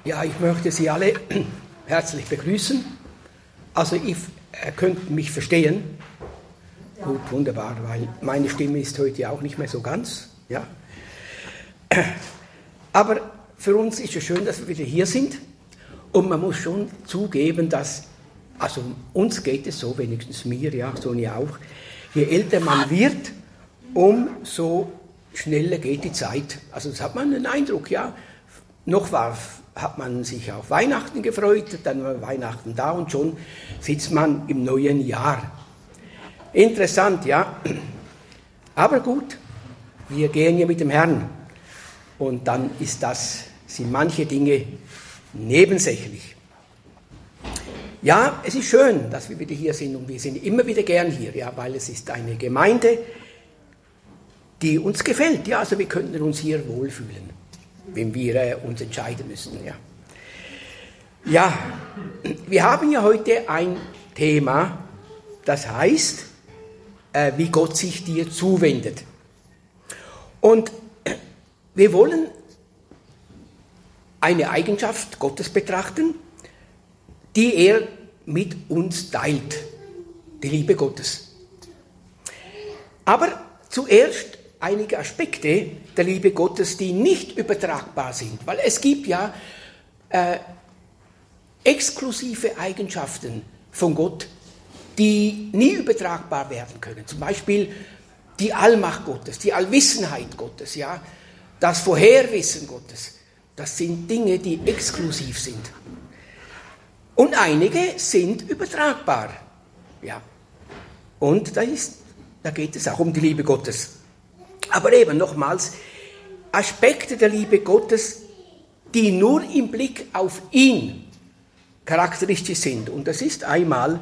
Ja, ich möchte Sie alle herzlich begrüßen. Also ihr könnt mich verstehen. Gut, wunderbar, weil meine Stimme ist heute auch nicht mehr so ganz. Ja. Aber für uns ist es schön, dass wir wieder hier sind. Und man muss schon zugeben, dass, also uns geht es so, wenigstens mir, ja, Sonja auch, je älter man wird, umso schneller geht die Zeit. Also das hat man den Eindruck, ja. Hat man sich auf Weihnachten gefreut, dann war Weihnachten da und schon sitzt man im neuen Jahr. Interessant, ja. Aber gut, wir gehen ja mit dem Herrn und dann sind manche Dinge nebensächlich. Ja, es ist schön, dass wir wieder hier sind und wir sind immer wieder gern hier, ja, weil es ist eine Gemeinde, die uns gefällt. Ja, also wir könnten uns hier wohlfühlen, wenn wir uns entscheiden müssen. Ja. Ja, wir haben ja heute ein Thema, das heißt, wie Gott sich dir zuwendet. Und wir wollen eine Eigenschaft Gottes betrachten, die er mit uns teilt, die Liebe Gottes. Aber zuerst einige Aspekte der Liebe Gottes, die nicht übertragbar sind, weil es gibt ja exklusive Eigenschaften von Gott, die nie übertragbar werden können. Zum Beispiel die Allmacht Gottes, die Allwissenheit Gottes, ja, das Vorherwissen Gottes. Das sind Dinge, die exklusiv sind. Und einige sind übertragbar. Ja. Und da geht es auch um die Liebe Gottes. Aber eben nochmals, Aspekte der Liebe Gottes, die nur im Blick auf ihn charakteristisch sind. Und das ist einmal,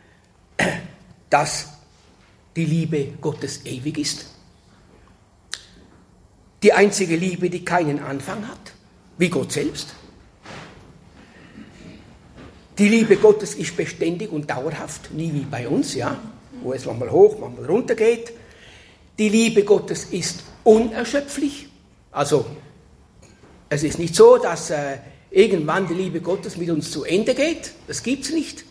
dass die Liebe Gottes ewig ist. Die einzige Liebe, die keinen Anfang hat, wie Gott selbst. Die Liebe Gottes ist beständig und dauerhaft, nie wie bei uns, ja, wo es manchmal hoch, manchmal runter geht. Die Liebe Gottes ist unerschöpflich. Also, es ist nicht so, dass irgendwann die Liebe Gottes mit uns zu Ende geht. Das gibt es nicht.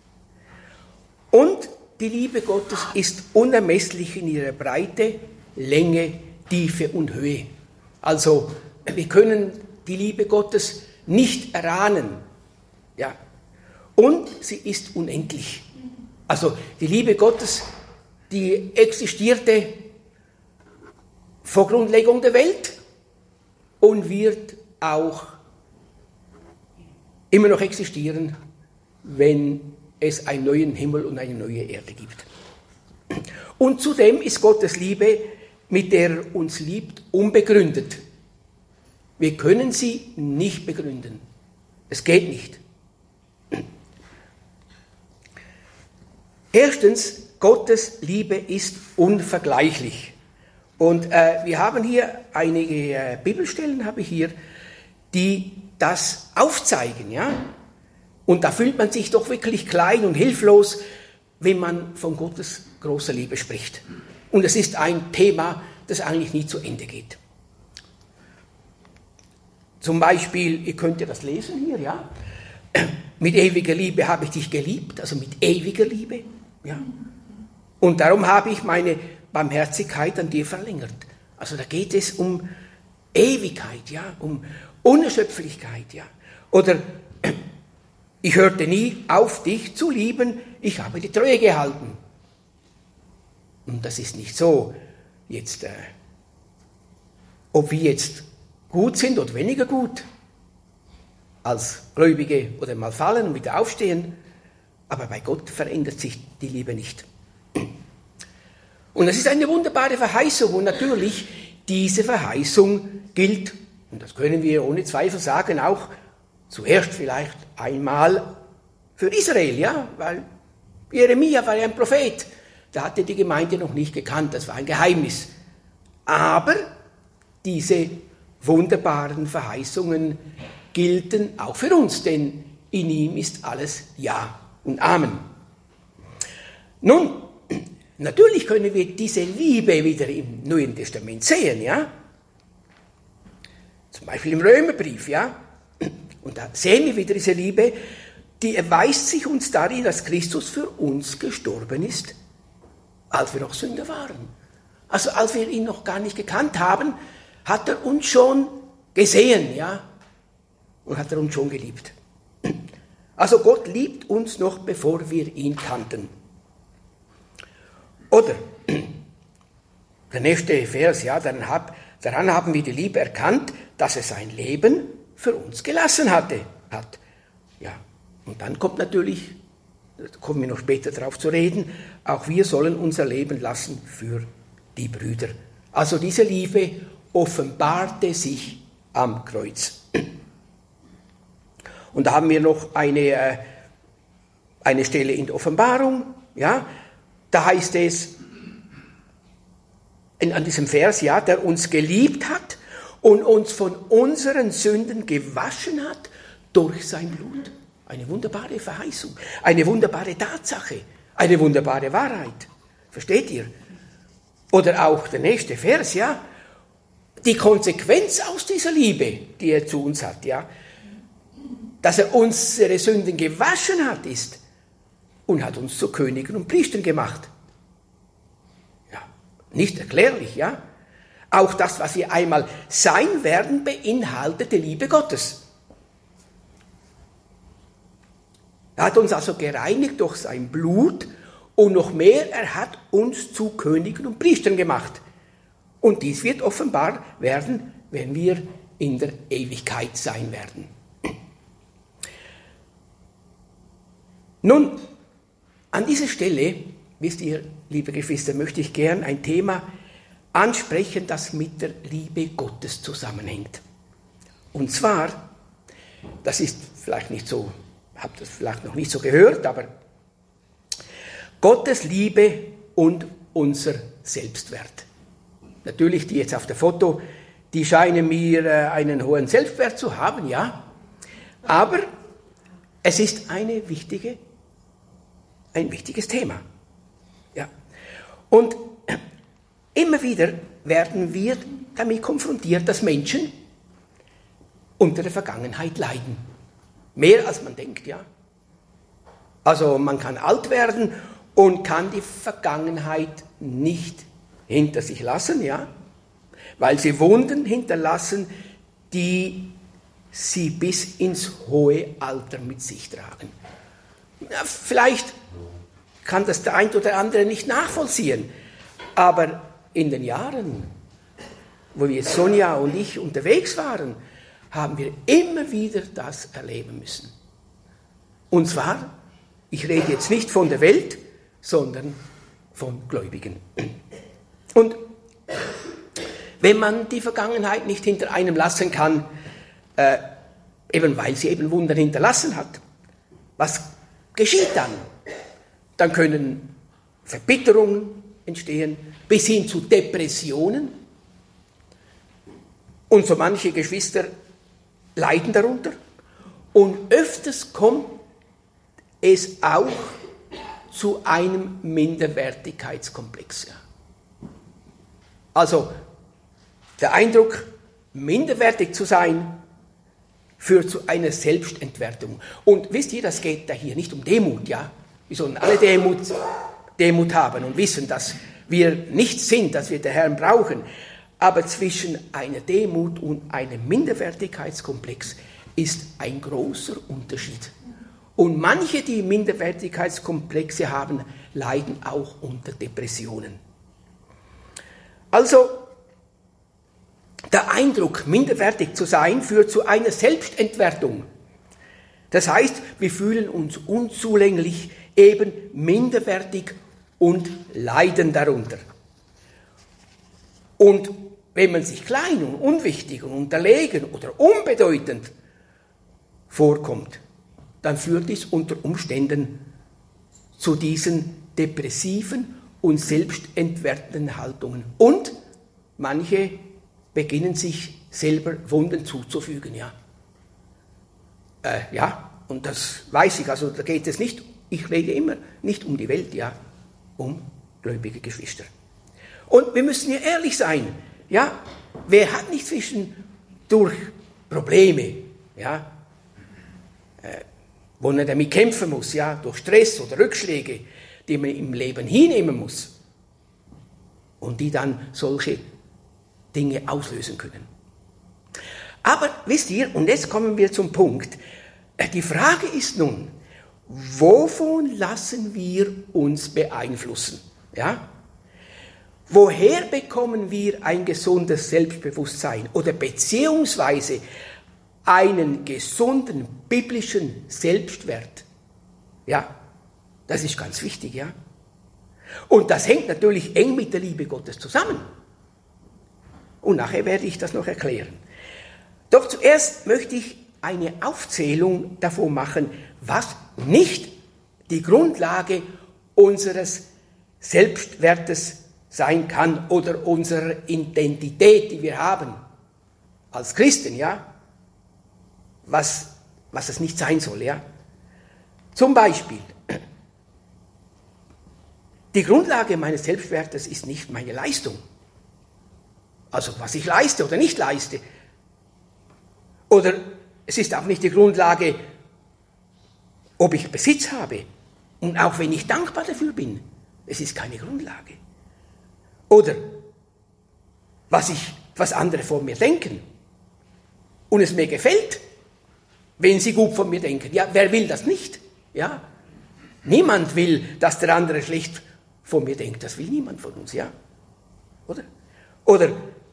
Und die Liebe Gottes ist unermesslich in ihrer Breite, Länge, Tiefe und Höhe. Also, wir können die Liebe Gottes nicht erahnen. Ja. Und sie ist unendlich. Also, die Liebe Gottes, die existierte vor Grundlegung der Welt und wird auch immer noch existieren, wenn es einen neuen Himmel und eine neue Erde gibt. Und zudem ist Gottes Liebe, mit der er uns liebt, unbegründet. Wir können sie nicht begründen. Es geht nicht. Erstens, Gottes Liebe ist unvergleichlich. Und wir haben hier einige Bibelstellen, die das aufzeigen, ja. Und da fühlt man sich doch wirklich klein und hilflos, wenn man von Gottes großer Liebe spricht. Und es ist ein Thema, das eigentlich nie zu Ende geht. Zum Beispiel, ihr könnt ja das lesen hier, ja. Mit ewiger Liebe habe ich dich geliebt, also mit ewiger Liebe, ja. Und darum habe ich meine Barmherzigkeit an dir verlängert. Also da geht es um Ewigkeit, ja, um Unerschöpflichkeit, ja. Oder ich hörte nie auf, dich zu lieben, ich habe die Treue gehalten. Und das ist nicht so, jetzt, ob wir jetzt gut sind oder weniger gut, als Gläubige oder mal fallen und wieder aufstehen, aber bei Gott verändert sich die Liebe nicht. Und das ist eine wunderbare Verheißung und natürlich diese Verheißung gilt, und das können wir ohne Zweifel sagen, auch zuerst vielleicht einmal für Israel, ja, weil Jeremia war ja ein Prophet, da hatte die Gemeinde noch nicht gekannt, das war ein Geheimnis. Aber diese wunderbaren Verheißungen gelten auch für uns, denn in ihm ist alles Ja und Amen. Nun, natürlich können wir diese Liebe wieder im Neuen Testament sehen, ja. Zum Beispiel im Römerbrief, ja. Und da sehen wir wieder diese Liebe, die erweist sich uns darin, dass Christus für uns gestorben ist, als wir noch Sünder waren. Also als wir ihn noch gar nicht gekannt haben, hat er uns schon gesehen, ja, und hat er uns schon geliebt. Also Gott liebt uns noch, bevor wir ihn kannten. Oder der nächste Vers, ja, daran haben wir die Liebe erkannt, dass er sein Leben für uns gelassen hat. Ja, und dann kommt natürlich, da kommen wir noch später darauf zu reden, auch wir sollen unser Leben lassen für die Brüder. Also diese Liebe offenbarte sich am Kreuz. Und da haben wir noch eine Stelle in der Offenbarung, ja, da heißt es an diesem Vers, ja, der uns geliebt hat und uns von unseren Sünden gewaschen hat durch sein Blut. Eine wunderbare Verheißung, eine wunderbare Tatsache, eine wunderbare Wahrheit. Versteht ihr? Oder auch der nächste Vers, ja, die Konsequenz aus dieser Liebe, die er zu uns hat, ja, dass er unsere Sünden gewaschen hat, ist und hat uns zu Königen und Priestern gemacht. Ja, nicht erklärlich, ja. Auch das, was wir einmal sein werden, beinhaltet die Liebe Gottes. Er hat uns also gereinigt durch sein Blut und noch mehr, er hat uns zu Königen und Priestern gemacht. Und dies wird offenbar werden, wenn wir in der Ewigkeit sein werden. Nun, an dieser Stelle, wisst ihr, liebe Geschwister, möchte ich gern ein Thema ansprechen, das mit der Liebe Gottes zusammenhängt. Und zwar, das ist vielleicht nicht so, habt ihr das vielleicht noch nicht so gehört, aber Gottes Liebe und unser Selbstwert. Natürlich, die jetzt auf dem Foto, die scheinen mir einen hohen Selbstwert zu haben, ja, aber es ist ein wichtiges Thema. Ja. Und immer wieder werden wir damit konfrontiert, dass Menschen unter der Vergangenheit leiden. Mehr als man denkt, ja. Also man kann alt werden und kann die Vergangenheit nicht hinter sich lassen, ja, weil sie Wunden hinterlassen, die sie bis ins hohe Alter mit sich tragen. Ja, vielleicht kann das der ein oder andere nicht nachvollziehen, aber in den Jahren, wo wir Sonja und ich unterwegs waren, haben wir immer wieder das erleben müssen. Und zwar, ich rede jetzt nicht von der Welt, sondern von Gläubigen. Und wenn man die Vergangenheit nicht hinter einem lassen kann, eben weil sie eben Wunder hinterlassen hat, was geschieht dann? Dann können Verbitterungen entstehen, bis hin zu Depressionen. Und so manche Geschwister leiden darunter. Und öfters kommt es auch zu einem Minderwertigkeitskomplex. Also der Eindruck, minderwertig zu sein, führt zu einer Selbstentwertung. Und wisst ihr, das geht da hier nicht um Demut, ja? Wir sollen alle Demut haben und wissen, dass wir nichts sind, dass wir den Herrn brauchen. Aber zwischen einer Demut und einem Minderwertigkeitskomplex ist ein großer Unterschied. Und manche, die Minderwertigkeitskomplexe haben, leiden auch unter Depressionen. Also, der Eindruck, minderwertig zu sein, führt zu einer Selbstentwertung. Das heißt, wir fühlen uns unzulänglich, eben minderwertig und leiden darunter. Und wenn man sich klein und unwichtig und unterlegen oder unbedeutend vorkommt, dann führt dies unter Umständen zu diesen depressiven und selbstentwertenden Haltungen. Und manche beginnen sich selber Wunden zuzufügen, ja. Ja, und das weiß ich, also da geht es nicht, ich rede immer nicht um die Welt, ja, um gläubige Geschwister. Und wir müssen ja ehrlich sein, ja, wer hat nicht zwischendurch Probleme, ja, wo man damit kämpfen muss, ja, durch Stress oder Rückschläge, die man im Leben hinnehmen muss und die dann solche Dinge auslösen können. Aber wisst ihr, und jetzt kommen wir zum Punkt, die Frage ist nun, wovon lassen wir uns beeinflussen? Ja? Woher bekommen wir ein gesundes Selbstbewusstsein oder beziehungsweise einen gesunden biblischen Selbstwert? Ja, das ist ganz wichtig, ja. Und das hängt natürlich eng mit der Liebe Gottes zusammen. Und nachher werde ich das noch erklären. Doch zuerst möchte ich eine Aufzählung davon machen, was nicht die Grundlage unseres Selbstwertes sein kann oder unserer Identität, die wir haben als Christen, ja, was es nicht sein soll, ja. Zum Beispiel, die Grundlage meines Selbstwertes ist nicht meine Leistung, also was ich leiste oder nicht leiste, oder es ist auch nicht die Grundlage, ob ich Besitz habe und auch wenn ich dankbar dafür bin, es ist keine Grundlage. Oder was andere von mir denken und es mir gefällt, wenn sie gut von mir denken. Ja, wer will das nicht? Ja, niemand will, dass der andere schlecht von mir denkt. Das will niemand von uns, ja, oder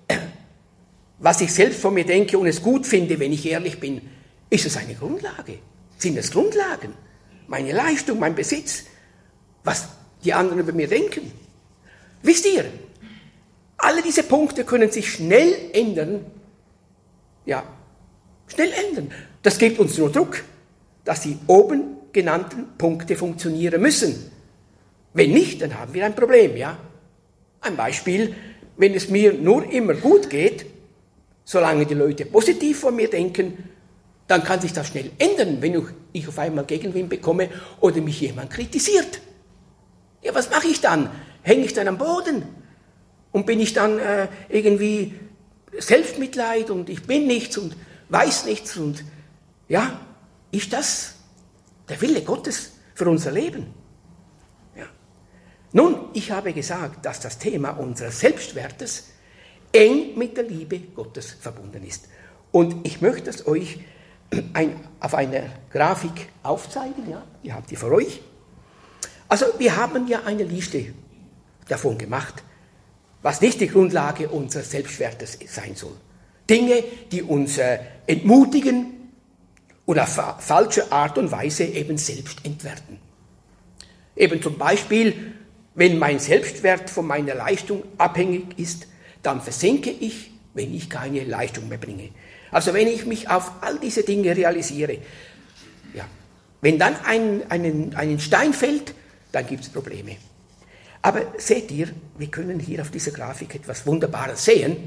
was ich selbst von mir denke und es gut finde, wenn ich ehrlich bin, ist es eine Grundlage? Sind es Grundlagen? Meine Leistung, mein Besitz, was die anderen über mir denken? Wisst ihr, alle diese Punkte können sich schnell ändern. Ja, schnell ändern. Das gibt uns nur Druck, dass die oben genannten Punkte funktionieren müssen. Wenn nicht, dann haben wir ein Problem, ja. Ein Beispiel, wenn es mir nur immer gut geht, solange die Leute positiv von mir denken, dann kann sich das schnell ändern, wenn ich auf einmal Gegenwind bekomme oder mich jemand kritisiert. Ja, was mache ich dann? Hänge ich dann am Boden? Und bin ich dann irgendwie Selbstmitleid und ich bin nichts und weiß nichts und ja, ist das der Wille Gottes für unser Leben? Ja. Nun, ich habe gesagt, dass das Thema unseres Selbstwertes eng mit der Liebe Gottes verbunden ist. Und ich möchte es euch auf einer Grafik aufzeigen, ja, die habt ihr vor euch. Also wir haben ja eine Liste davon gemacht, was nicht die Grundlage unseres Selbstwertes sein soll. Dinge, die uns entmutigen und auf falsche Art und Weise eben selbst entwerten. Eben zum Beispiel, wenn mein Selbstwert von meiner Leistung abhängig ist, dann versinke ich, wenn ich keine Leistung mehr bringe. Also wenn ich mich auf all diese Dinge realisiere, ja, wenn dann ein Stein fällt, dann gibt es Probleme. Aber seht ihr, wir können hier auf dieser Grafik etwas Wunderbares sehen.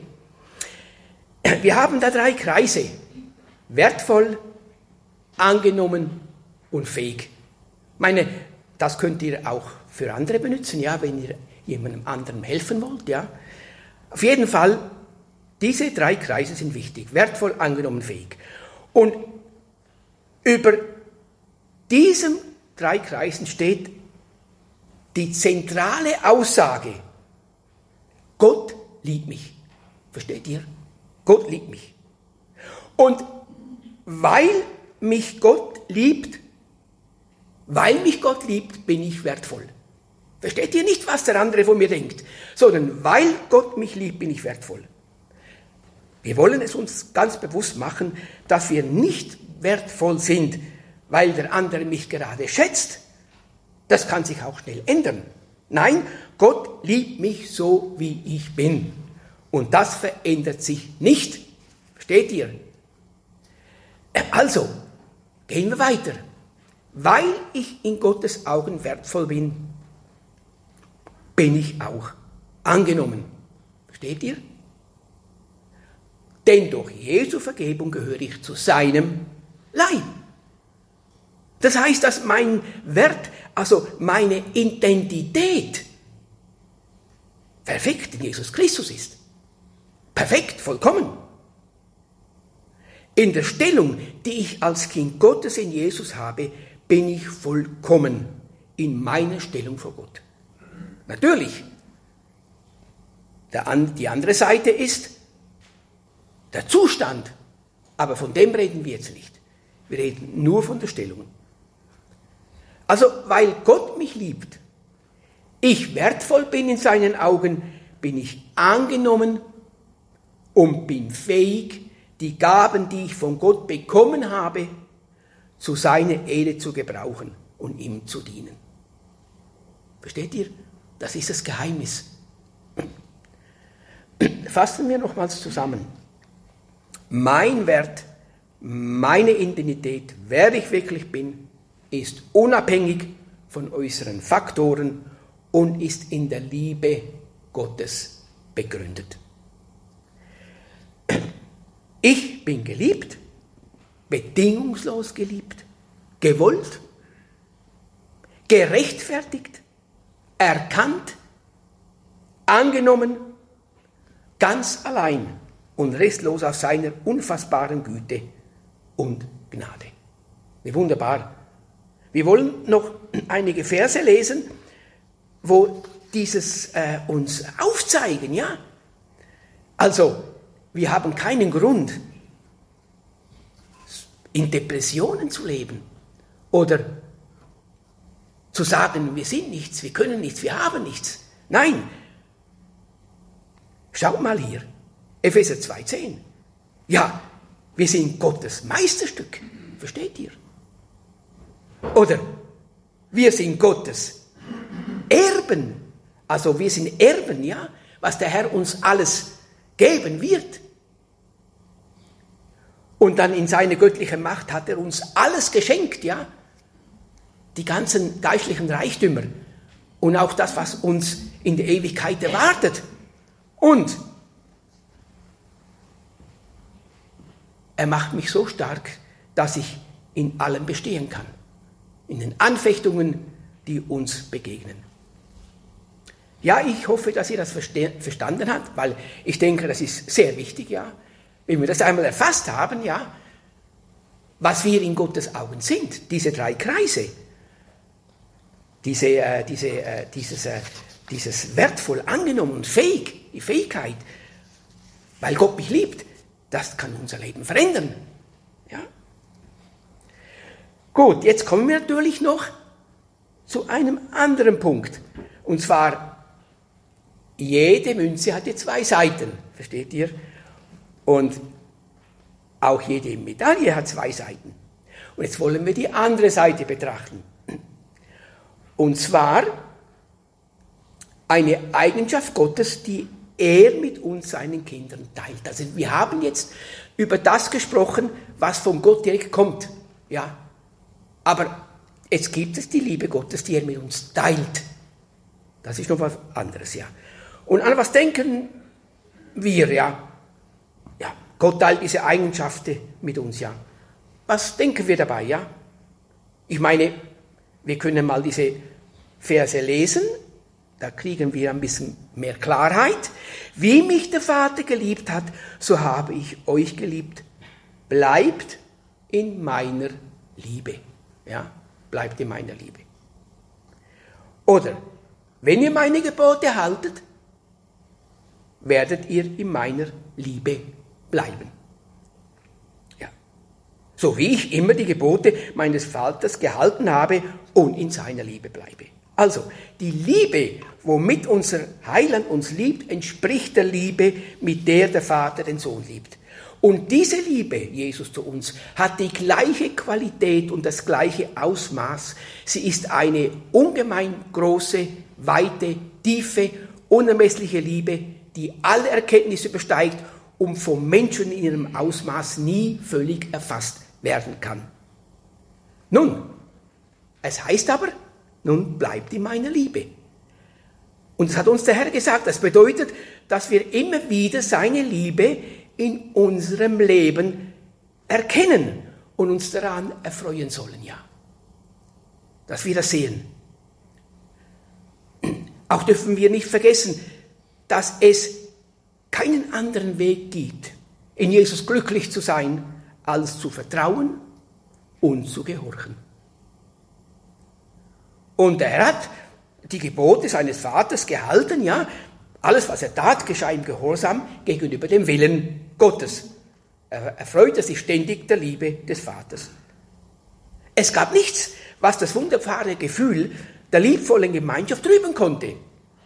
Wir haben da 3 Kreise, wertvoll, angenommen und fähig. Ich meine, das könnt ihr auch für andere benutzen, ja, wenn ihr jemandem anderen helfen wollt, ja. Auf jeden Fall, diese 3 Kreise sind wichtig, wertvoll, angenommen, fähig. Und über diesen 3 Kreisen steht die zentrale Aussage, Gott liebt mich. Versteht ihr? Gott liebt mich. Und weil mich Gott liebt, bin ich wertvoll. Versteht ihr nicht, was der andere von mir denkt, sondern weil Gott mich liebt, bin ich wertvoll. Wir wollen es uns ganz bewusst machen, dass wir nicht wertvoll sind, weil der andere mich gerade schätzt. Das kann sich auch schnell ändern. Nein, Gott liebt mich so, wie ich bin. Und das verändert sich nicht. Versteht ihr? Also, gehen wir weiter. Weil ich in Gottes Augen wertvoll bin, bin ich auch angenommen. Versteht ihr? Denn durch Jesu Vergebung gehöre ich zu seinem Leib. Das heißt, dass mein Wert, also meine Identität, perfekt in Jesus Christus ist. Perfekt, vollkommen. In der Stellung, die ich als Kind Gottes in Jesus habe, bin ich vollkommen in meiner Stellung vor Gott. Natürlich, die andere Seite ist der Zustand, aber von dem reden wir jetzt nicht. Wir reden nur von der Stellung. Also, weil Gott mich liebt, ich wertvoll bin in seinen Augen, bin ich angenommen und bin fähig, die Gaben, die ich von Gott bekommen habe, zu seiner Ehre zu gebrauchen und ihm zu dienen. Versteht ihr? Das ist das Geheimnis. Fassen wir nochmals zusammen. Mein Wert, meine Identität, wer ich wirklich bin, ist unabhängig von äußeren Faktoren und ist in der Liebe Gottes begründet. Ich bin geliebt, bedingungslos geliebt, gewollt, gerechtfertigt, erkannt, angenommen, ganz allein und restlos aus seiner unfassbaren Güte und Gnade. Wie wunderbar. Wir wollen noch einige Verse lesen, wo dieses uns aufzeigen, ja. Also, wir haben keinen Grund, in Depressionen zu leben oder zu sagen, wir sind nichts, wir können nichts, wir haben nichts. Nein. Schaut mal hier, Epheser 2,10. Ja, wir sind Gottes Meisterstück, versteht ihr? Oder wir sind Gottes Erben, also wir sind Erben, ja, was der Herr uns alles geben wird. Und dann in seiner göttlichen Macht hat er uns alles geschenkt, ja, die ganzen geistlichen Reichtümer und auch das, was uns in der Ewigkeit erwartet. Und er macht mich so stark, dass ich in allem bestehen kann. In den Anfechtungen, die uns begegnen. Ja, ich hoffe, dass ihr das verstanden habt, weil ich denke, das ist sehr wichtig, ja. Wenn wir das einmal erfasst haben, ja, was wir in Gottes Augen sind, diese drei Kreise, dieses wertvoll angenommen und fähig, die Fähigkeit, weil Gott mich liebt, das kann unser Leben verändern. Ja? Gut, jetzt kommen wir natürlich noch zu einem anderen Punkt. Und zwar, jede Münze hat ja zwei Seiten, versteht ihr? Und auch jede Medaille hat zwei Seiten. Und jetzt wollen wir die andere Seite betrachten. Und zwar eine Eigenschaft Gottes, die er mit uns, seinen Kindern, teilt. Also wir haben jetzt über das gesprochen, was von Gott direkt kommt. Ja. Aber jetzt gibt es die Liebe Gottes, die er mit uns teilt. Das ist noch was anderes, ja. Und an was denken wir, ja? Ja, Gott teilt diese Eigenschaften mit uns, ja. Was denken wir dabei, ja? Ich meine, wir können mal diese Verse lesen, da kriegen wir ein bisschen mehr Klarheit. Wie mich der Vater geliebt hat, so habe ich euch geliebt. Bleibt in meiner Liebe. Ja, bleibt in meiner Liebe. Oder, wenn ihr meine Gebote haltet, werdet ihr in meiner Liebe bleiben. Ja. So wie ich immer die Gebote meines Vaters gehalten habe und in seiner Liebe bleibe. Also, die Liebe, womit unser Heiland uns liebt, entspricht der Liebe, mit der der Vater den Sohn liebt. Und diese Liebe, Jesus zu uns, hat die gleiche Qualität und das gleiche Ausmaß. Sie ist eine ungemein große, weite, tiefe, unermessliche Liebe, die alle Erkenntnis übersteigt und vom Menschen in ihrem Ausmaß nie völlig erfasst werden kann. Nun, es heißt aber, nun bleibt in meiner Liebe. Und das hat uns der Herr gesagt. Das bedeutet, dass wir immer wieder seine Liebe in unserem Leben erkennen und uns daran erfreuen sollen, ja. Dass wir das sehen. Auch dürfen wir nicht vergessen, dass es keinen anderen Weg gibt, in Jesus glücklich zu sein, als zu vertrauen und zu gehorchen. Und er hat die Gebote seines Vaters gehalten, ja. Alles, was er tat, geschah im Gehorsam gegenüber dem Willen Gottes. Er erfreute sich ständig der Liebe des Vaters. Es gab nichts, was das wunderbare Gefühl der liebvollen Gemeinschaft trüben konnte.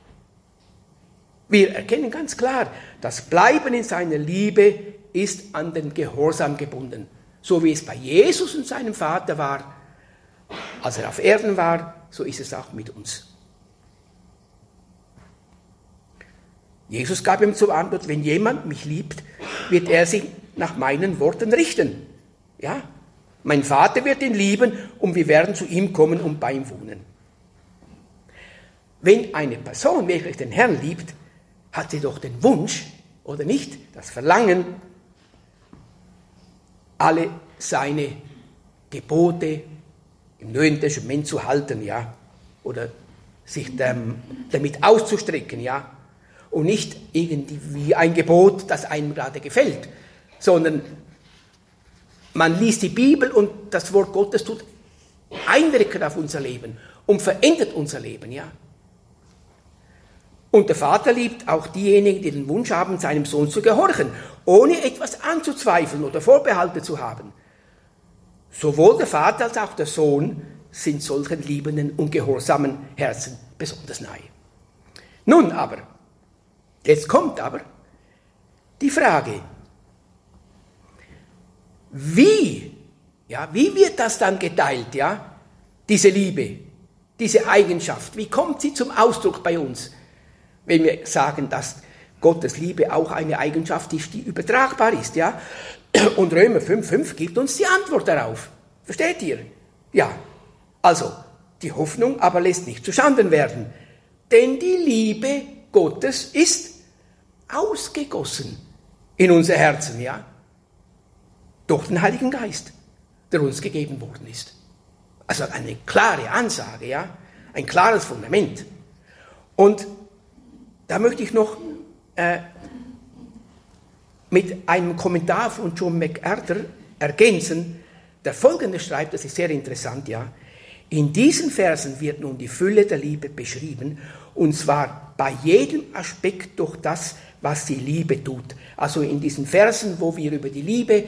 Wir erkennen ganz klar, das Bleiben in seiner Liebe ist an den Gehorsam gebunden. So wie es bei Jesus und seinem Vater war, als er auf Erden war, so ist es auch mit uns. Jesus gab ihm zur Antwort, wenn jemand mich liebt, wird er sich nach meinen Worten richten. Ja, mein Vater wird ihn lieben und wir werden zu ihm kommen und bei ihm wohnen. Wenn eine Person wirklich den Herrn liebt, hat sie doch den Wunsch, oder nicht, das Verlangen, alle seine Gebote im Neuen Testament zu halten, ja, oder sich damit auszustrecken, ja, und nicht irgendwie ein Gebot, das einem gerade gefällt, sondern man liest die Bibel und das Wort Gottes tut Einwirken auf unser Leben und verändert unser Leben, ja. Und der Vater liebt auch diejenigen, die den Wunsch haben, seinem Sohn zu gehorchen, ohne etwas anzuzweifeln oder Vorbehalte zu haben. Sowohl der Vater als auch der Sohn sind solchen liebenden und gehorsamen Herzen besonders nahe. Nun aber, jetzt kommt aber die Frage, wie wird das dann geteilt, ja? Diese Liebe, diese Eigenschaft, wie kommt sie zum Ausdruck bei uns? Wenn wir sagen, dass Gottes Liebe auch eine Eigenschaft ist, die übertragbar ist, ja? Und Römer 5,5 gibt uns die Antwort darauf. Versteht ihr? Ja. Also, die Hoffnung aber lässt nicht zuschanden werden. Denn die Liebe Gottes ist ausgegossen in unser Herzen, ja? Durch den Heiligen Geist, der uns gegeben worden ist. Also eine klare Ansage, ja? Ein klares Fundament. Und da möchte ich noch mit einem Kommentar von John MacArthur ergänzen, der Folgendes schreibt, das ist sehr interessant, ja. In diesen Versen wird nun die Fülle der Liebe beschrieben, und zwar bei jedem Aspekt durch das, was die Liebe tut. Also in diesen Versen, wo wir über die Liebe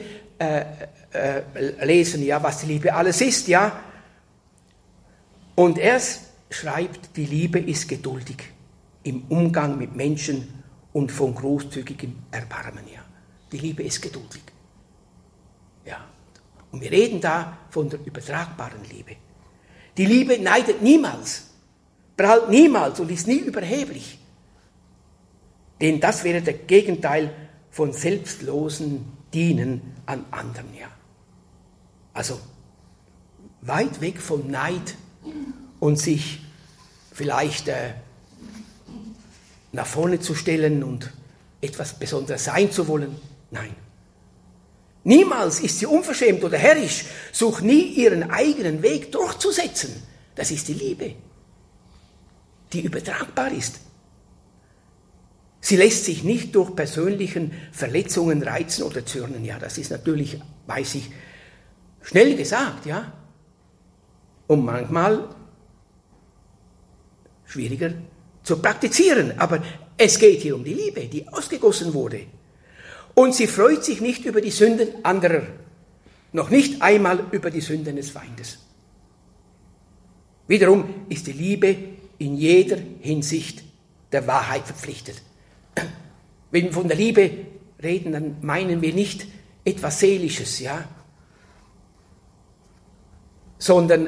lesen, ja, was die Liebe alles ist, ja. Und er schreibt, die Liebe ist geduldig im Umgang mit Menschen und von großzügigem Erbarmen, ja. Die Liebe ist geduldig. Ja. Und wir reden da von der übertragbaren Liebe. Die Liebe neidet niemals, prahlt niemals und ist nie überheblich. Denn das wäre der Gegenteil von selbstlosen Dienen an anderen, ja. Also weit weg vom Neid und sich vielleicht nach vorne zu stellen und etwas Besonderes sein zu wollen. Nein. Niemals ist sie unverschämt oder herrisch, sucht nie ihren eigenen Weg durchzusetzen. Das ist die Liebe, die übertragbar ist. Sie lässt sich nicht durch persönlichen Verletzungen reizen oder zürnen. Ja, das ist natürlich, weiß ich, schnell gesagt, ja. Und manchmal schwieriger zu praktizieren. Aber es geht hier um die Liebe, die ausgegossen wurde. Und sie freut sich nicht über die Sünden anderer, noch nicht einmal über die Sünden des Feindes. Wiederum ist die Liebe in jeder Hinsicht der Wahrheit verpflichtet. Wenn wir von der Liebe reden, dann meinen wir nicht etwas Seelisches, ja, sondern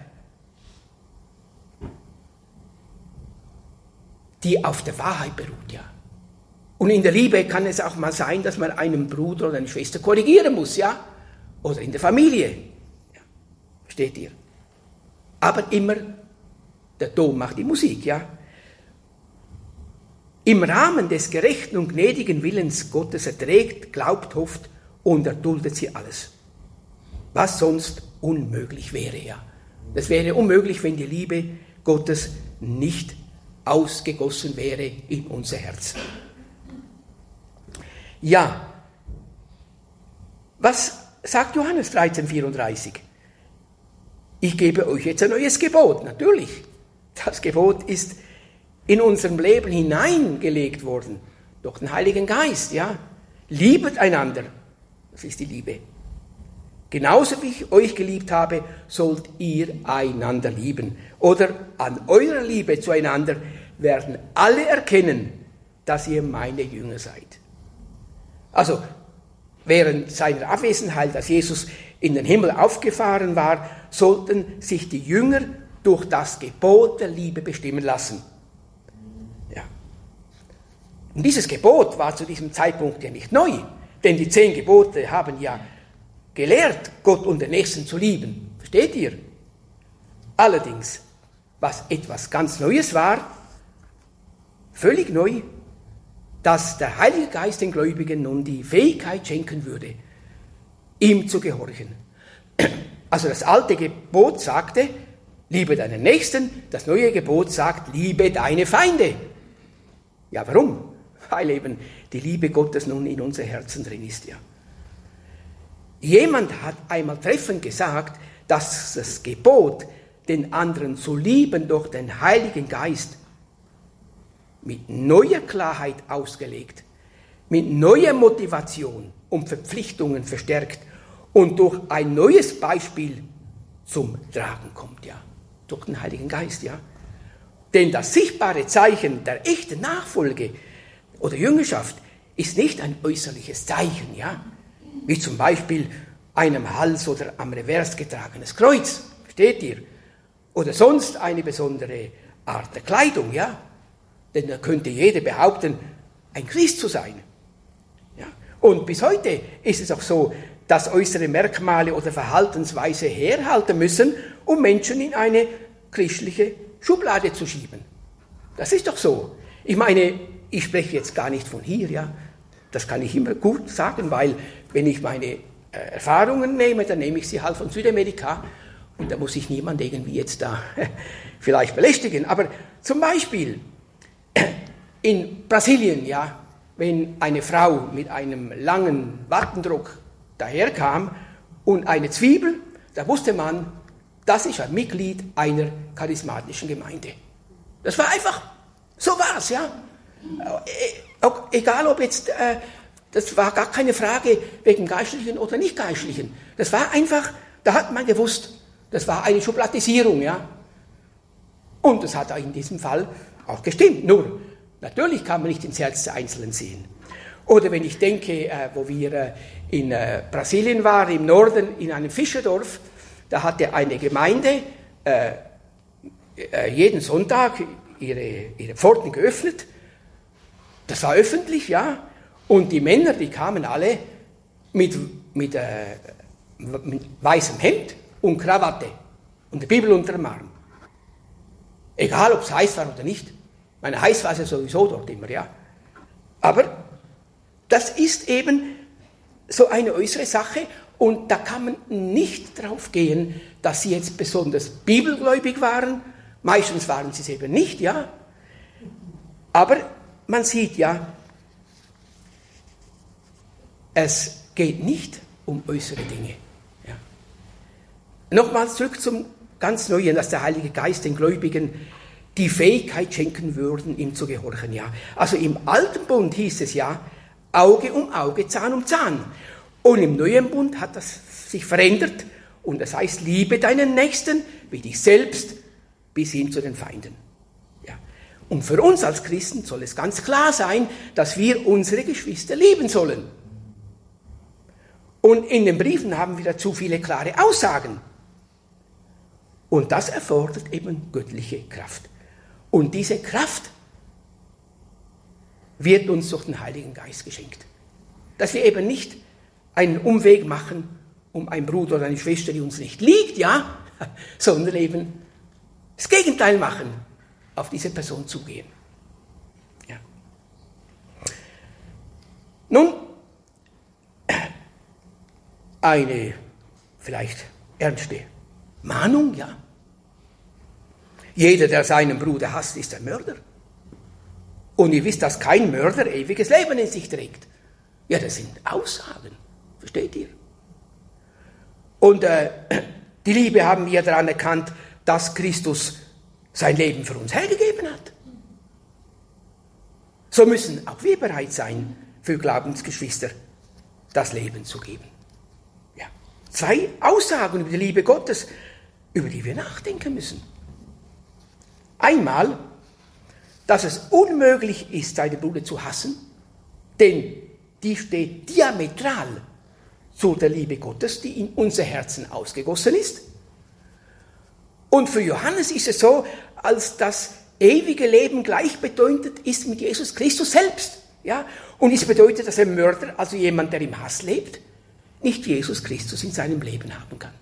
die auf der Wahrheit beruht, ja. Und in der Liebe kann es auch mal sein, dass man einen Bruder oder eine Schwester korrigieren muss, ja, oder in der Familie, ja. Versteht ihr? Aber immer der Ton macht die Musik, ja. Im Rahmen des gerechten und gnädigen Willens Gottes erträgt, glaubt, hofft und erduldet sie alles. Was sonst unmöglich wäre, ja. Das wäre unmöglich, wenn die Liebe Gottes nicht ausgegossen wäre in unser Herz. Ja, was sagt Johannes 13,34? Ich gebe euch jetzt ein neues Gebot. Natürlich, das Gebot ist in unserem Leben hineingelegt worden durch den Heiligen Geist. Ja? Liebet einander, das ist die Liebe. Genauso wie ich euch geliebt habe, sollt ihr einander lieben. Oder an eurer Liebe zueinander werden alle erkennen, dass ihr meine Jünger seid. Also, während seiner Abwesenheit, als Jesus in den Himmel aufgefahren war, sollten sich die Jünger durch das Gebot der Liebe bestimmen lassen. Ja. Und dieses Gebot war zu diesem Zeitpunkt ja nicht neu, denn die 10 Gebote haben ja gelehrt, Gott und den Nächsten zu lieben. Versteht ihr? Allerdings, was etwas ganz Neues war, völlig neu, dass der Heilige Geist den Gläubigen nun die Fähigkeit schenken würde, ihm zu gehorchen. Also das alte Gebot sagte, liebe deinen Nächsten, das neue Gebot sagt, liebe deine Feinde. Ja, warum? Weil eben die Liebe Gottes nun in unser Herzen drin ist, ja. Jemand hat einmal treffend gesagt, dass das Gebot, den anderen zu lieben durch den Heiligen Geist, mit neuer Klarheit ausgelegt, mit neuer Motivation und Verpflichtungen verstärkt und durch ein neues Beispiel zum Tragen kommt, ja, durch den Heiligen Geist, ja. Denn das sichtbare Zeichen der echten Nachfolge oder Jüngerschaft ist nicht ein äußerliches Zeichen, ja, wie zum Beispiel einem Hals oder am Revers getragenes Kreuz, versteht ihr? Oder sonst eine besondere Art der Kleidung, ja. Denn da könnte jeder behaupten, ein Christ zu sein. Ja. Und bis heute ist es auch so, dass äußere Merkmale oder Verhaltensweise herhalten müssen, um Menschen in eine christliche Schublade zu schieben. Das ist doch so. Ich meine, ich spreche jetzt gar nicht von hier, ja. Das kann ich immer gut sagen, weil wenn ich meine Erfahrungen nehme, dann nehme ich sie halt von Südamerika und da muss ich niemand irgendwie jetzt da vielleicht belästigen. Aber zum Beispiel in Brasilien, ja, wenn eine Frau mit einem langen Wattendruck daherkam und eine Zwiebel, da wusste man, das ist ein Mitglied einer charismatischen Gemeinde. Das war einfach, so war es, ja. Egal ob jetzt, das war gar keine Frage wegen Geistlichen oder nicht Geistlichen. Das war einfach, da hat man gewusst, das war eine Schubladisierung, ja. Und das hat in diesem Fall auch gestimmt. Nur, natürlich kann man nicht ins Herz der Einzelnen sehen. Oder wenn ich denke, wo wir in Brasilien waren, im Norden, in einem Fischerdorf, da hatte eine Gemeinde jeden Sonntag ihre Pforten geöffnet. Das war öffentlich, ja. Und die Männer, die kamen alle mit weißem Hemd und Krawatte und der Bibel unter dem Arm. Egal, ob es heiß war oder nicht. Meine heiß war es ja sowieso dort immer, ja. Aber das ist eben so eine äußere Sache und da kann man nicht drauf gehen, dass sie jetzt besonders bibelgläubig waren. Meistens waren sie es eben nicht, ja. Aber man sieht ja, es geht nicht um äußere Dinge. Ja. Nochmals zurück zum ganz Neuen, dass der Heilige Geist den Gläubigen die Fähigkeit schenken würden, ihm zu gehorchen. Ja. Also im Alten Bund hieß es ja, Auge um Auge, Zahn um Zahn. Und im Neuen Bund hat das sich verändert und das heißt, liebe deinen Nächsten wie dich selbst bis hin zu den Feinden. Ja. Und für uns als Christen soll es ganz klar sein, dass wir unsere Geschwister lieben sollen. Und in den Briefen haben wir dazu viele klare Aussagen. Und das erfordert eben göttliche Kraft. Und diese Kraft wird uns durch den Heiligen Geist geschenkt. Dass wir eben nicht einen Umweg machen um einen Bruder oder eine Schwester, die uns nicht liegt, ja, sondern eben das Gegenteil machen, auf diese Person zugehen. Ja. Nun, eine vielleicht ernste Mahnung, ja. Jeder, der seinen Bruder hasst, ist ein Mörder. Und ihr wisst, dass kein Mörder ewiges Leben in sich trägt. Ja, das sind Aussagen. Versteht ihr? Und die Liebe haben wir daran erkannt, dass Christus sein Leben für uns hergegeben hat. So müssen auch wir bereit sein, für Glaubensgeschwister das Leben zu geben. Ja. 2 Aussagen über die Liebe Gottes, über die wir nachdenken müssen. Einmal, dass es unmöglich ist, seinen Bruder zu hassen, denn die steht diametral zu der Liebe Gottes, die in unser Herzen ausgegossen ist. Und für Johannes ist es so, als das ewige Leben gleichbedeutend ist mit Jesus Christus selbst. Ja? Und es bedeutet, dass ein Mörder, also jemand, der im Hass lebt, nicht Jesus Christus in seinem Leben haben kann.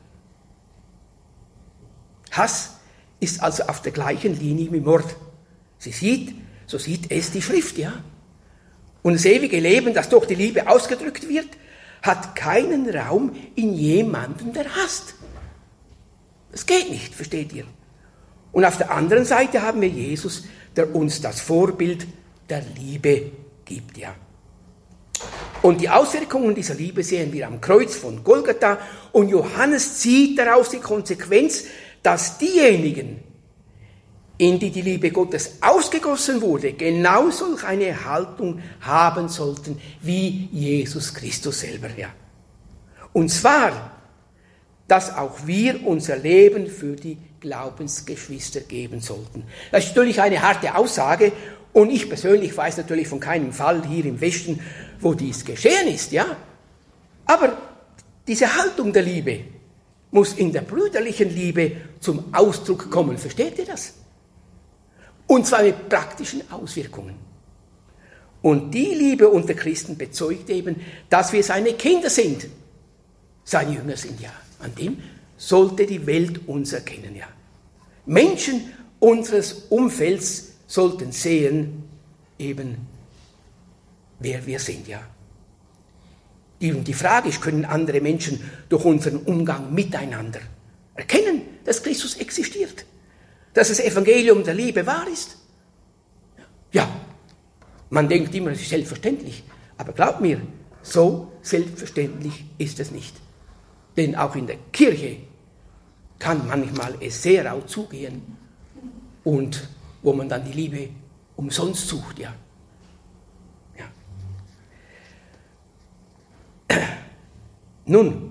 Hass ist also auf der gleichen Linie wie Mord. So sieht es die Schrift, ja. Und das ewige Leben, das durch die Liebe ausgedrückt wird, hat keinen Raum in jemandem, der hasst. Das geht nicht, versteht ihr? Und auf der anderen Seite haben wir Jesus, der uns das Vorbild der Liebe gibt, ja. Und die Auswirkungen dieser Liebe sehen wir am Kreuz von Golgatha. Und Johannes zieht daraus die Konsequenz, dass diejenigen, in die die Liebe Gottes ausgegossen wurde, genau solch eine Haltung haben sollten wie Jesus Christus selber. Ja. Und zwar, dass auch wir unser Leben für die Glaubensgeschwister geben sollten. Das ist natürlich eine harte Aussage und ich persönlich weiß natürlich von keinem Fall hier im Westen, wo dies geschehen ist. Ja. Aber diese Haltung der Liebe muss in der brüderlichen Liebe zum Ausdruck kommen. Versteht ihr das? Und zwar mit praktischen Auswirkungen. Und die Liebe unter Christen bezeugt eben, dass wir seine Kinder sind, seine Jünger sind, ja. An dem sollte die Welt uns erkennen, ja. Menschen unseres Umfelds sollten sehen, eben, wer wir sind, ja. Die Frage ist, können andere Menschen durch unseren Umgang miteinander erkennen, dass Christus existiert? Dass das Evangelium der Liebe wahr ist? Ja, man denkt immer, es ist selbstverständlich. Aber glaubt mir, so selbstverständlich ist es nicht. Denn auch in der Kirche kann manchmal es sehr rau zugehen und wo man dann die Liebe umsonst sucht, ja. Nun,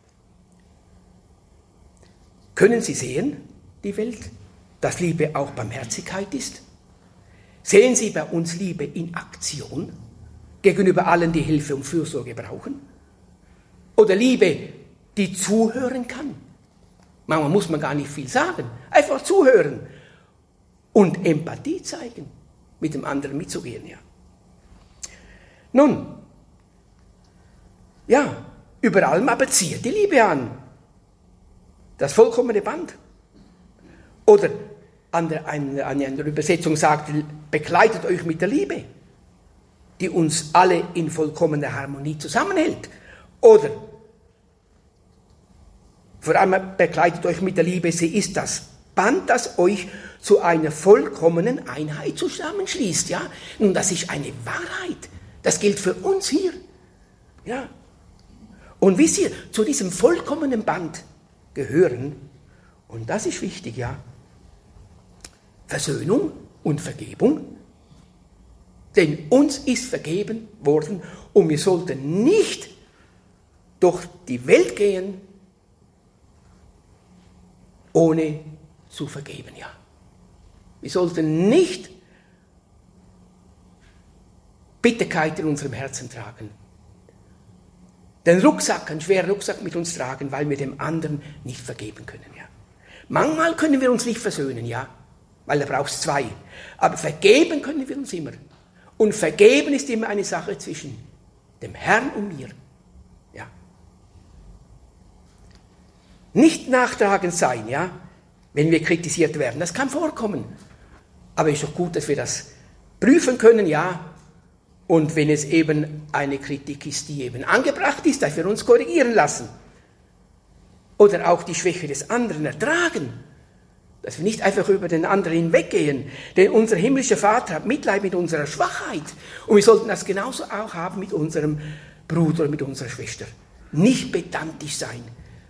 können Sie sehen, die Welt, dass Liebe auch Barmherzigkeit ist? Sehen Sie bei uns Liebe in Aktion gegenüber allen, die Hilfe und Fürsorge brauchen? Oder Liebe, die zuhören kann? Manchmal muss man gar nicht viel sagen, einfach zuhören und Empathie zeigen, mit dem anderen mitzugehen. Ja. Nun, ja, über allem aber zieht die Liebe an. Das vollkommene Band. Oder eine andere Übersetzung sagt, bekleidet euch mit der Liebe, die uns alle in vollkommener Harmonie zusammenhält. Oder vor allem bekleidet euch mit der Liebe, sie ist das Band, das euch zu einer vollkommenen Einheit zusammenschließt. Ja? Nun, das ist eine Wahrheit. Das gilt für uns hier. Ja. Und wisst ihr, zu diesem vollkommenen Band gehören, und das ist wichtig, ja, Versöhnung und Vergebung. Denn uns ist vergeben worden und wir sollten nicht durch die Welt gehen, ohne zu vergeben, ja. Wir sollten nicht Bitterkeit in unserem Herzen tragen. Den Rucksack, einen schweren Rucksack mit uns tragen, weil wir dem anderen nicht vergeben können, ja. Manchmal können wir uns nicht versöhnen, ja, weil da braucht es 2. Aber vergeben können wir uns immer. Und vergeben ist immer eine Sache zwischen dem Herrn und mir, ja. Nicht nachtragend sein, ja, wenn wir kritisiert werden. Das kann vorkommen. Aber es ist doch gut, dass wir das prüfen können, ja. Und wenn es eben eine Kritik ist, die eben angebracht ist, dass wir uns korrigieren lassen. Oder auch die Schwäche des anderen ertragen. Dass wir nicht einfach über den anderen hinweggehen. Denn unser himmlischer Vater hat Mitleid mit unserer Schwachheit. Und wir sollten das genauso auch haben mit unserem Bruder, mit unserer Schwester. Nicht pedantisch sein,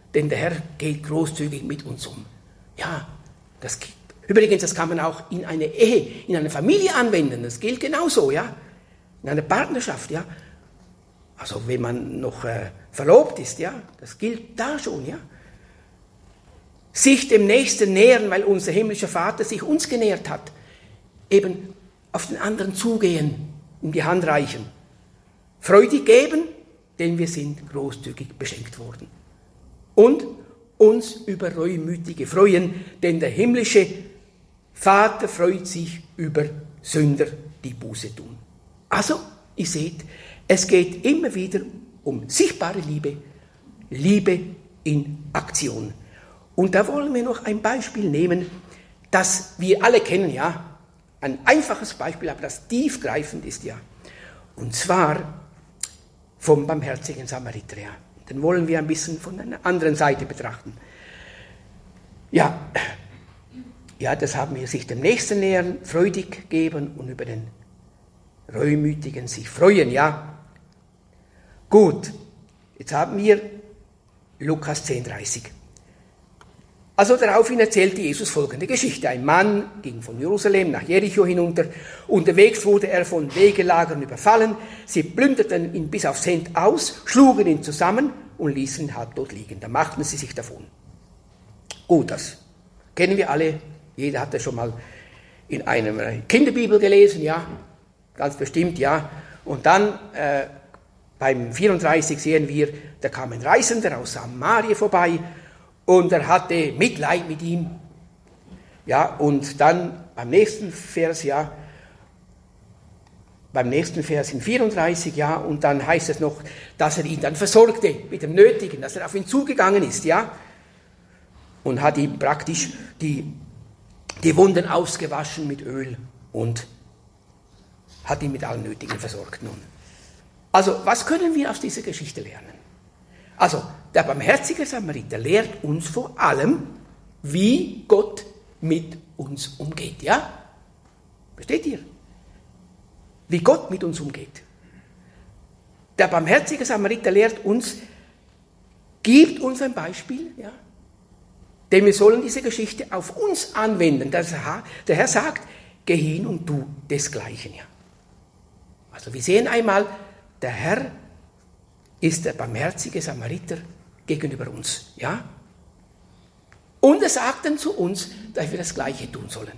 denn der Herr geht großzügig mit uns um. Ja, übrigens, das kann man auch in eine Ehe, in eine Familie anwenden. Das gilt genauso, ja. In einer Partnerschaft, ja. Also wenn man noch verlobt ist, ja, das gilt da schon, ja. Sich dem Nächsten nähern, weil unser himmlischer Vater sich uns genährt hat. Eben auf den anderen zugehen, ihm die Hand reichen. Freudig geben, denn wir sind großzügig beschenkt worden. Und uns über Reumütige freuen, denn der himmlische Vater freut sich über Sünder, die Buße tun. Also, ihr seht, es geht immer wieder um sichtbare Liebe, Liebe in Aktion. Und da wollen wir noch ein Beispiel nehmen, das wir alle kennen, ja. Ein einfaches Beispiel, aber das tiefgreifend ist, ja. Und zwar vom barmherzigen Samariter, ja. Den wollen wir ein bisschen von einer anderen Seite betrachten. Ja, das haben wir, sich dem Nächsten nähern, freudig geben und über den Reumütigen sich freuen, ja. Gut, jetzt haben wir Lukas 10,30. Also daraufhin erzählte Jesus folgende Geschichte. Ein Mann ging von Jerusalem nach Jericho hinunter. Unterwegs wurde er von Wegelagern überfallen. Sie plünderten ihn bis aufs Hemd aus, schlugen ihn zusammen und ließen ihn halbtot liegen. Da machten sie sich davon. Gut, das kennen wir alle. Jeder hat das schon mal in einer Kinderbibel gelesen, ja. Ganz bestimmt, ja. Und dann beim 34 sehen wir, da kam ein Reisender aus Samaria vorbei. Und er hatte Mitleid mit ihm. Ja, und dann beim nächsten Vers in 34, ja, und dann heißt es noch, dass er ihn dann versorgte mit dem Nötigen, dass er auf ihn zugegangen ist, ja, und hat ihm praktisch die Wunden ausgewaschen mit Öl und hat ihn mit allem Nötigen versorgt nun. Also, was können wir aus dieser Geschichte lernen? Also, der barmherzige Samariter lehrt uns vor allem, wie Gott mit uns umgeht, ja? Versteht ihr? Wie Gott mit uns umgeht. Der barmherzige Samariter lehrt uns, gibt uns ein Beispiel, ja? Denn wir sollen diese Geschichte auf uns anwenden. Der Herr sagt, geh hin und tu desgleichen, ja? Also, wir sehen einmal, der Herr ist der barmherzige Samariter gegenüber uns, ja? Und er sagt dann zu uns, dass wir das Gleiche tun sollen.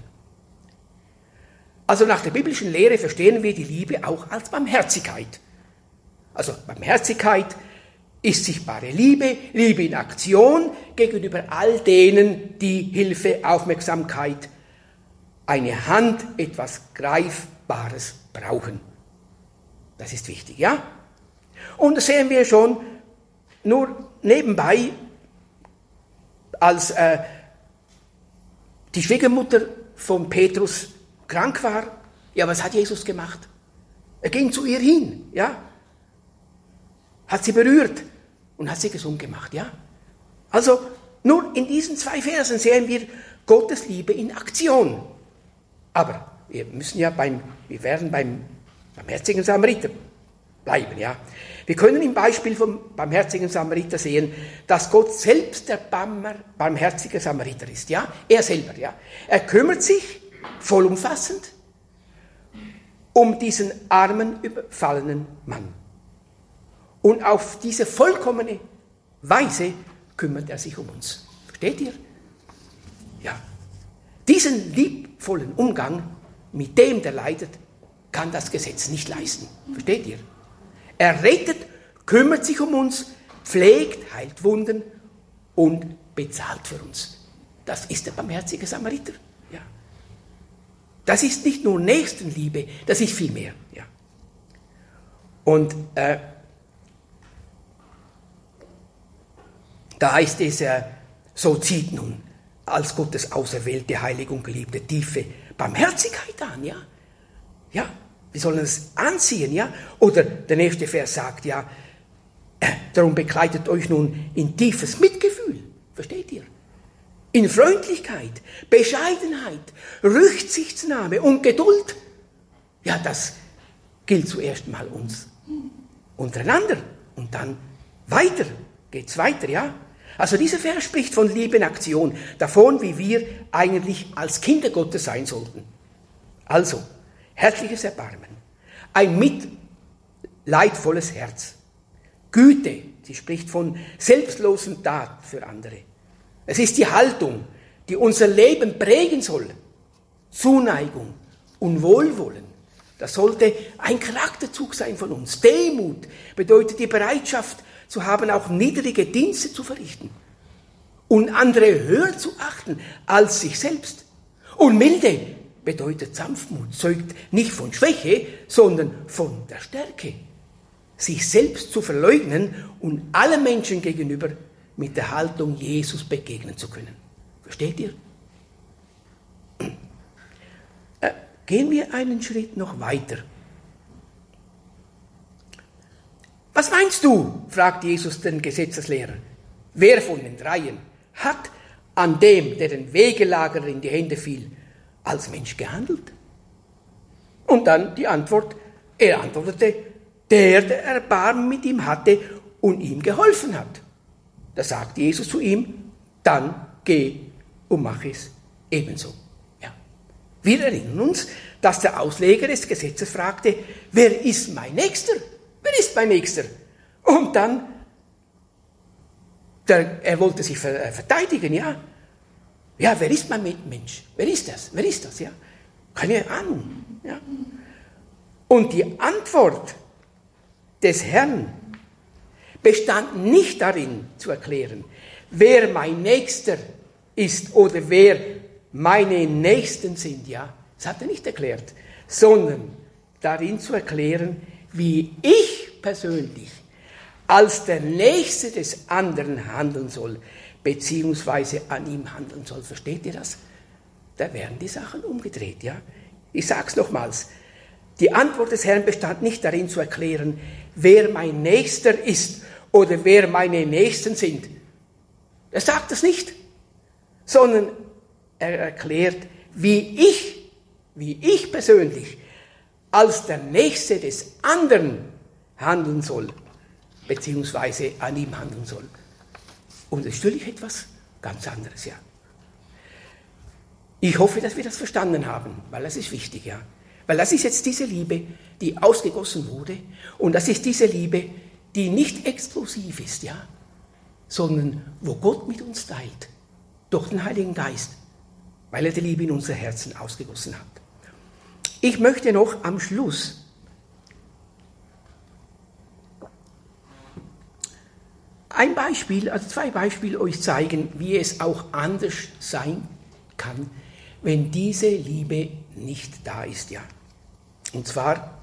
Also nach der biblischen Lehre verstehen wir die Liebe auch als Barmherzigkeit. Also Barmherzigkeit ist sichtbare Liebe, Liebe in Aktion gegenüber all denen, die Hilfe, Aufmerksamkeit, eine Hand, etwas Greifbares brauchen. Das ist wichtig, ja? Und das sehen wir schon nur nebenbei, als die Schwiegermutter von Petrus krank war. Ja, was hat Jesus gemacht? Er ging zu ihr hin, ja? Hat sie berührt und hat sie gesund gemacht, ja? Also, nur in diesen 2 Versen sehen wir Gottes Liebe in Aktion. Aber wir werden beim barmherzigen Samariter bleiben, ja. Wir können im Beispiel vom barmherzigen Samariter sehen, dass Gott selbst der barmherzige Samariter ist, ja. Er selber, ja. Er kümmert sich vollumfassend um diesen armen, überfallenen Mann. Und auf diese vollkommene Weise kümmert er sich um uns. Versteht ihr? Ja. Diesen liebvollen Umgang mit dem, der leidet, kann das Gesetz nicht leisten. Versteht ihr? Er rettet, kümmert sich um uns, pflegt, heilt Wunden und bezahlt für uns. Das ist der barmherzige Samariter. Ja. Das ist nicht nur Nächstenliebe, das ist viel mehr. Ja. Und da heißt es, so zieht nun als Gottes auserwählte, heilige und geliebte tiefe Barmherzigkeit an, ja. Ja, wir sollen es anziehen, ja. Oder der nächste Vers sagt, ja, darum bekleidet euch nun in tiefes Mitgefühl, versteht ihr? In Freundlichkeit, Bescheidenheit, Rücksichtsnahme und Geduld. Ja, das gilt zuerst mal uns untereinander und dann geht's weiter, ja. Also dieser Vers spricht von Liebe in Aktion, davon, wie wir eigentlich als Kinder Gottes sein sollten. Also, herzliches Erbarmen, ein mitleidvolles Herz, Güte, sie spricht von selbstlosen Tat für andere. Es ist die Haltung, die unser Leben prägen soll. Zuneigung und Wohlwollen, das sollte ein Charakterzug sein von uns. Demut bedeutet die Bereitschaft zu haben, auch niedrige Dienste zu verrichten und andere höher zu achten als sich selbst. Und Milde bedeutet Sanftmut, zeugt nicht von Schwäche, sondern von der Stärke. Sich selbst zu verleugnen und allen Menschen gegenüber mit der Haltung Jesus begegnen zu können. Versteht ihr? Gehen wir einen Schritt noch weiter. Was meinst du, fragt Jesus den Gesetzeslehrer, wer von den dreien hat an dem, der den Wegelagerer in die Hände fiel, als Mensch gehandelt? Und dann die Antwort, er antwortete, der Erbarmen mit ihm hatte und ihm geholfen hat. Da sagte Jesus zu ihm, dann geh und mach es ebenso. Ja. Wir erinnern uns, dass der Ausleger des Gesetzes fragte, wer ist mein Nächster? Wer ist mein Nächster? Und dann, er wollte sich verteidigen, ja. Ja, wer ist mein Mitmensch? Wer ist das? Wer ist das, ja? Keine Ahnung, ja. Und die Antwort des Herrn bestand nicht darin zu erklären, wer mein Nächster ist oder wer meine Nächsten sind, ja. Das hat er nicht erklärt, sondern darin zu erklären, wie ich persönlich als der Nächste des anderen handeln soll, beziehungsweise an ihm handeln soll. Versteht ihr das? Da werden die Sachen umgedreht, ja. Ich sage es nochmals. Die Antwort des Herrn bestand nicht darin zu erklären, wer mein Nächster ist oder wer meine Nächsten sind. Er sagt das nicht, sondern er erklärt, wie ich persönlich als der Nächste des anderen handeln soll, beziehungsweise an ihm handeln soll. Und das ist natürlich etwas ganz anderes, ja. Ich hoffe, dass wir das verstanden haben, weil das ist wichtig, ja. Weil das ist jetzt diese Liebe, die ausgegossen wurde, und das ist diese Liebe, die nicht exklusiv ist, ja, sondern wo Gott mit uns teilt, durch den Heiligen Geist, weil er die Liebe in unser Herzen ausgegossen hat. Ich möchte noch am Schluss ein Beispiel, also zwei Beispiele euch zeigen, wie es auch anders sein kann, wenn diese Liebe nicht da ist, ja. Und zwar,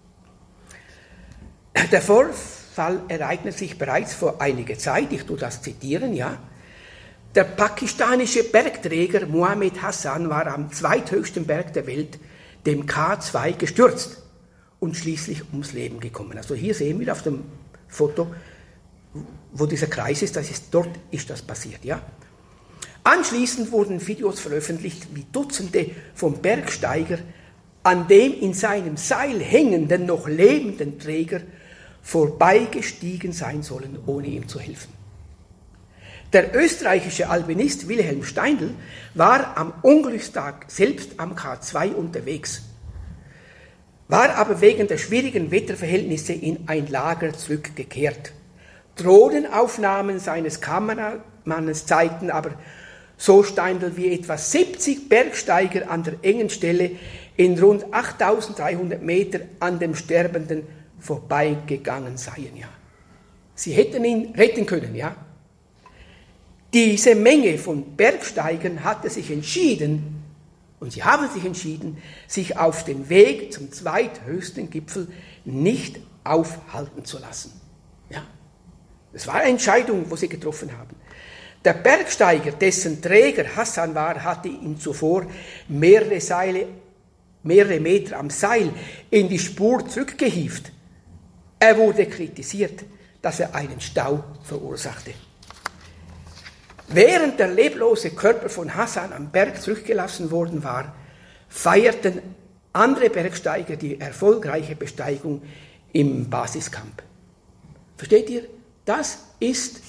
der Vorfall ereignet sich bereits vor einiger Zeit, ich tue das zitieren, ja. Der pakistanische Bergträger Mohammed Hassan war am zweithöchsten Berg der Welt, dem K2, gestürzt und schließlich ums Leben gekommen. Also hier sehen wir auf dem Foto, wo dieser Kreis ist, dort ist das passiert, ja. Anschließend wurden Videos veröffentlicht, wie Dutzende vom Bergsteiger an dem in seinem Seil hängenden, noch lebenden Träger vorbeigestiegen sein sollen, ohne ihm zu helfen. Der österreichische Alpinist Wilhelm Steindl war am Unglückstag selbst am K2 unterwegs, war aber wegen der schwierigen Wetterverhältnisse in ein Lager zurückgekehrt. Drohnenaufnahmen seines Kameramannes zeigten aber so Steindl, wie etwa 70 Bergsteiger an der engen Stelle in rund 8.300 Meter an dem Sterbenden vorbeigegangen seien. Ja. Sie hätten ihn retten können, ja. Diese Menge von Bergsteigern hatte sich entschieden, und sie haben sich entschieden, sich auf den Weg zum zweithöchsten Gipfel nicht aufhalten zu lassen. Ja. Das war eine Entscheidung, wo sie getroffen haben. Der Bergsteiger, dessen Träger Hassan war, hatte ihn zuvor mehrere Meter am Seil in die Spur zurückgehievt. Er wurde kritisiert, dass er einen Stau verursachte. Während der leblose Körper von Hassan am Berg zurückgelassen worden war, feierten andere Bergsteiger die erfolgreiche Besteigung im Basiscamp. Versteht ihr? Das ist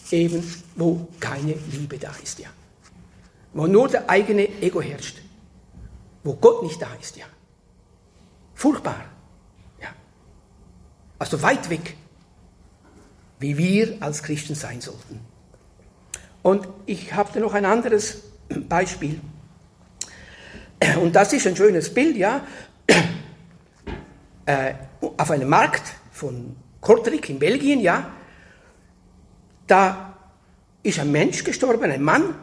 eben, wo keine Liebe da ist, ja. Wo nur der eigene Ego herrscht. Wo Gott nicht da ist, ja. Furchtbar, ja. Also weit weg, wie wir als Christen sein sollten. Und ich habe da noch ein anderes Beispiel. Und das ist ein schönes Bild, ja. Auf einem Markt von Kortrijk in Belgien, ja. Da ist ein Mensch gestorben, ein Mann,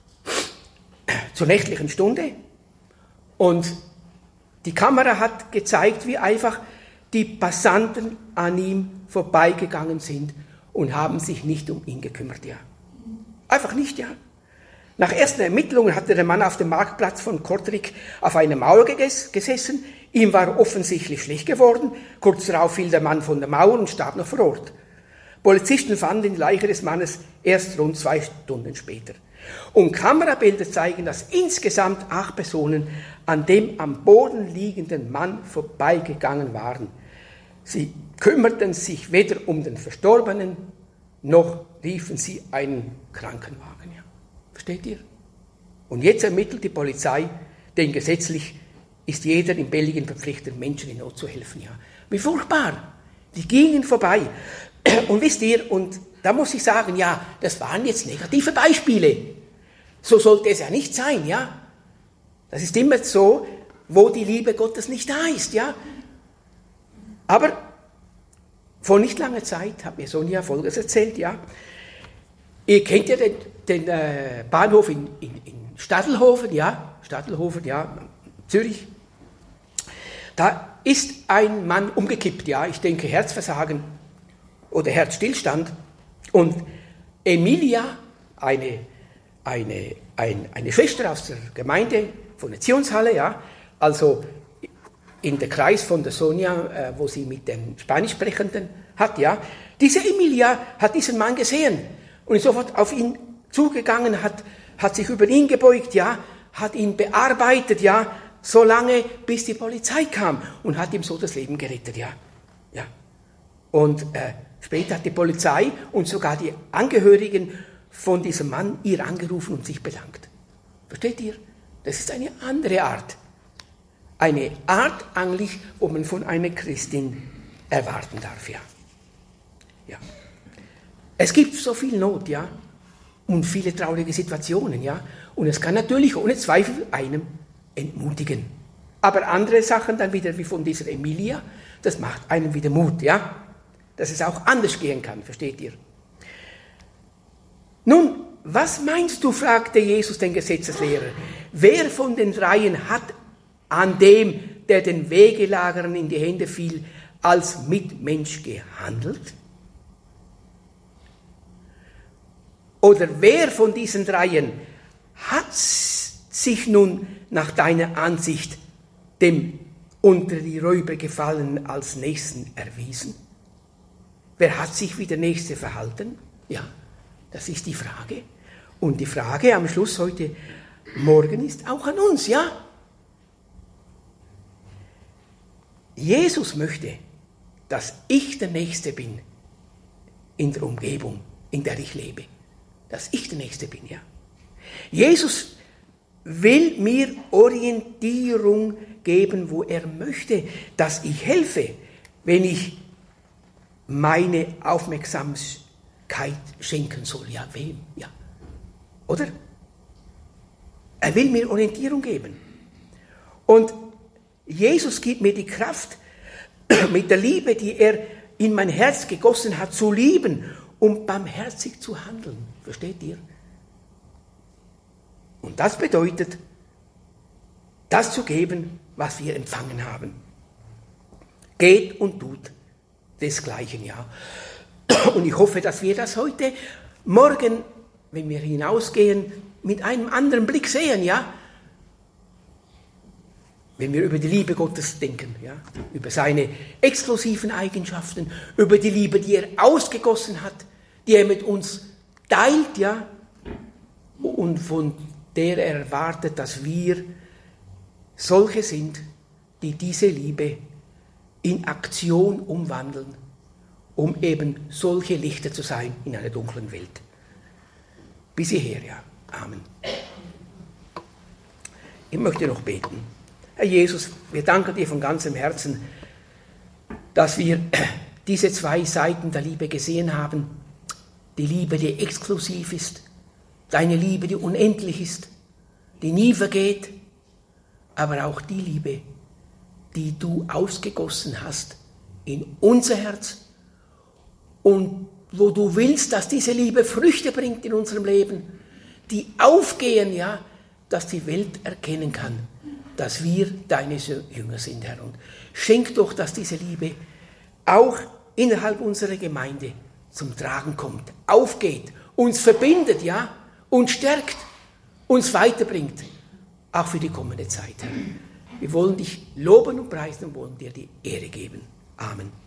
zur nächtlichen Stunde. Und die Kamera hat gezeigt, wie einfach die Passanten an ihm vorbeigegangen sind und haben sich nicht um ihn gekümmert, ja. Einfach nicht, ja. Nach ersten Ermittlungen hatte der Mann auf dem Marktplatz von Kortrijk auf einer Mauer gesessen. Ihm war offensichtlich schlecht geworden. Kurz darauf fiel der Mann von der Mauer und starb noch vor Ort. Polizisten fanden die Leiche des Mannes erst rund 2 Stunden später. Und Kamerabilder zeigen, dass insgesamt 8 Personen an dem am Boden liegenden Mann vorbeigegangen waren. Sie kümmerten sich weder um den Verstorbenen, noch riefen sie einen Krankenwagen. Ja. Versteht ihr? Und jetzt ermittelt die Polizei, denn gesetzlich ist jeder in Belgien verpflichtet, Menschen in Not zu helfen. Ja. Wie furchtbar! Die gingen vorbei. Und wisst ihr, und da muss ich sagen, ja, das waren jetzt negative Beispiele. So sollte es ja nicht sein, ja. Das ist immer so, wo die Liebe Gottes nicht da ist, ja. Aber vor nicht langer Zeit hat mir Sonja Folgendes erzählt, ja. Ihr kennt ja den Bahnhof in Stadelhofen, ja, Zürich. Da ist ein Mann umgekippt, ja, ich denke Herzversagen oder Herzstillstand. Und Emilia, eine Schwester aus der Gemeinde von der Zionshalle, ja, also in der Kreis von der Sonja, wo sie mit den Spanischsprechenden hat, ja, diese Emilia hat diesen Mann gesehen und ist sofort auf ihn zugegangen, hat sich über ihn gebeugt, ja, hat ihn bearbeitet, ja, so lange, bis die Polizei kam und hat ihm so das Leben gerettet, ja. Ja. Und später hat die Polizei und sogar die Angehörigen von diesem Mann ihr angerufen und sich bedankt. Versteht ihr? Das ist eine andere Art. Eine Art eigentlich, wo man von einer Christin erwarten darf, ja. Ja. Es gibt so viel Not, ja, und viele traurige Situationen, ja. Und es kann natürlich ohne Zweifel einem entmutigen. Aber andere Sachen dann wieder, wie von dieser Emilia, das macht einem wieder Mut, ja. Dass es auch anders gehen kann, versteht ihr? Nun, was meinst du, fragte Jesus den Gesetzeslehrer, wer von den dreien hat an dem, der den Wegelagerern in die Hände fiel, als Mitmensch gehandelt? Oder wer von diesen dreien hat sich nun nach deiner Ansicht dem unter die Räuber gefallenen als Nächsten erwiesen? Wer hat sich wie der Nächste verhalten? Ja, das ist die Frage. Und die Frage am Schluss heute Morgen ist auch an uns, ja? Jesus möchte, dass ich der Nächste bin in der Umgebung, in der ich lebe. Dass ich der Nächste bin, ja. Jesus will mir Orientierung geben, wo er möchte, dass ich helfe, wenn ich meine Aufmerksamkeit schenken soll. Ja, wem? Ja. Oder? Er will mir Orientierung geben. Und Jesus gibt mir die Kraft, mit der Liebe, die er in mein Herz gegossen hat, zu lieben und barmherzig zu handeln. Versteht ihr? Und das bedeutet, das zu geben, was wir empfangen haben. Geht und tut desgleichen, ja. Und ich hoffe, dass wir das heute Morgen, wenn wir hinausgehen, mit einem anderen Blick sehen, ja. Wenn wir über die Liebe Gottes denken, ja, über seine exklusiven Eigenschaften, über die Liebe, die er ausgegossen hat, die er mit uns teilt, ja, und von der er erwartet, dass wir solche sind, die diese Liebe in Aktion umwandeln, um eben solche Lichter zu sein in einer dunklen Welt. bis hierher, ja. Amen. Ich möchte noch beten. Herr Jesus, wir danken dir von ganzem Herzen, dass wir diese zwei Seiten der Liebe gesehen haben. Die Liebe, die exklusiv ist, deine Liebe, die unendlich ist, die nie vergeht, aber auch die Liebe, die du ausgegossen hast in unser Herz und wo du willst, dass diese Liebe Früchte bringt in unserem Leben, die aufgehen, ja, dass die Welt erkennen kann, dass wir deine Jünger sind, Herr. Und schenk doch, dass diese Liebe auch innerhalb unserer Gemeinde zum Tragen kommt, aufgeht, uns verbindet, ja, uns stärkt, uns weiterbringt, auch für die kommende Zeit, Herr. Wir wollen dich loben und preisen und wollen dir die Ehre geben. Amen.